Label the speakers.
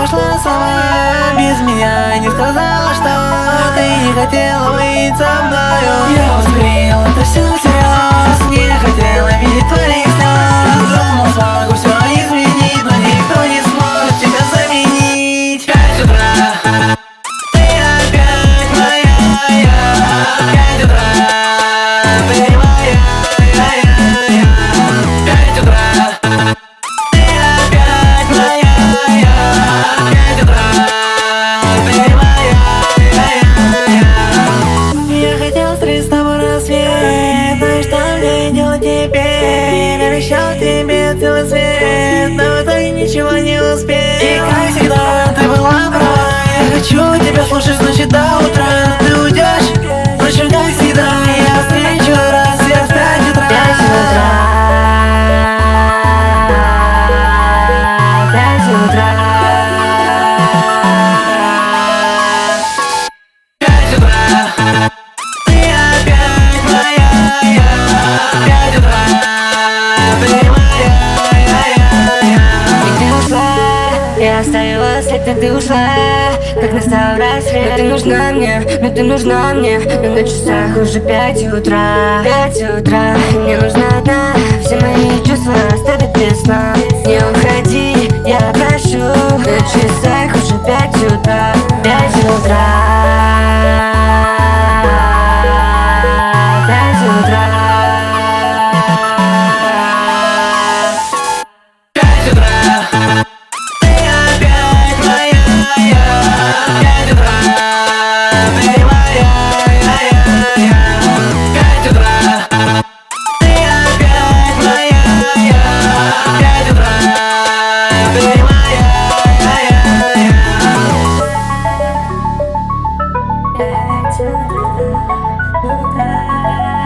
Speaker 1: пошла сама, без меня не сказала, что ты не хотела быть со мною. Я воспринял это все всерьез, не хотела видеть твоих слез. Думал, смогу все изменить, но никто не сможет тебя заменить. 5 утра, ты опять моя, 5 утра, ты моя, 5 утра, ты опять моя, 5 утра, ты моя. Я хотел встретить с тобой рассвет, но что мне делать теперь? Обещал тебе целый свет, но в итоге ничего не успел. И как всегда ты была права, я хочу тебя слушать, значит до утра. Ты уйдешь, впрочем, как всегда, я встречу рассвет в 5 утра.
Speaker 2: 5 утра, 5 утра,
Speaker 1: 5 утра, ты опять моя, 5 утра, ты моя.
Speaker 2: и ты ушла, я оставила след, но ты ушла. Как настал рассвет, но ты нужна мне, но ты нужна мне. Но на часах уже 5 утра, 5 утра. Мне нужна одна, все мои чувства оставят без сна. Не уходи, я прошу. На часах уже 5 утра, 5 утра, 5 утра.
Speaker 1: 5 утра, ты опять моя, 5 утра, ты моя, 5 утра, ты опять моя, 5 утра, ты моя.
Speaker 2: 5 утра.